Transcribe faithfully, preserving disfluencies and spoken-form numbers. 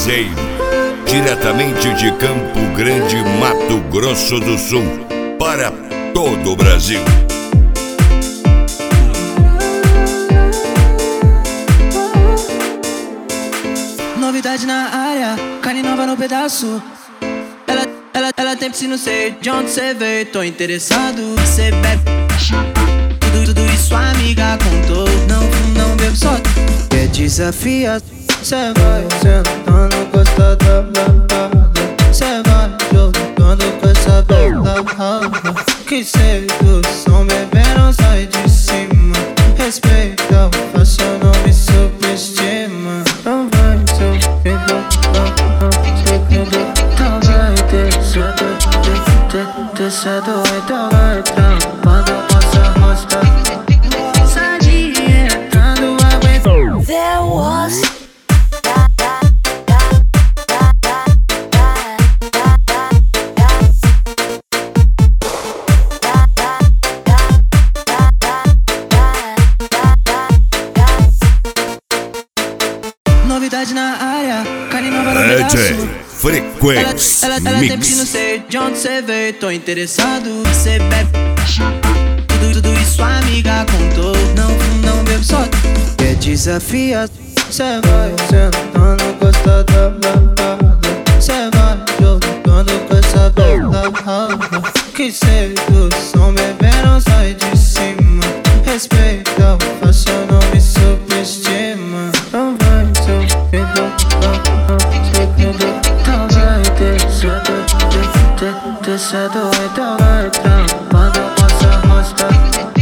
Cruzeiro, diretamente de Campo Grande, Mato Grosso do Sul, para todo o Brasil. Novidade na área, carne nova no pedaço. Ela, ela, ela tem piscina, não sei de onde cê veio. Tô interessado, cê bebe tudo, tudo isso a amiga contou. Não, não bebo só, é desafia. Cê vai sentando, gosta da balada. Cê vai jogando com essa balada. Que sedução, bebê, não sai de cima. Respeita, faça, não me subestima. Não vai ser filho, não vai descendo, descendo, então vai trampando nossa rosta. Sadia, entrando a bem. There was novidade na área, carne nova no pedaço. D J Frequency Ela, ela, ela tem Mix. piscina, não sei de onde cê veio. Tô interessado, cê bebe tudo, tudo isso a amiga contou. Não, não bebo só, é desafia. Cê vai sentando, gosta da balada. Cê vai jogando com essa balada. Que sedução, bebê, não sai de cima. Respeita, faça, não me subestima. Não vai ser filho, não vai descendo, descendo, então vai trampando nossa rosta.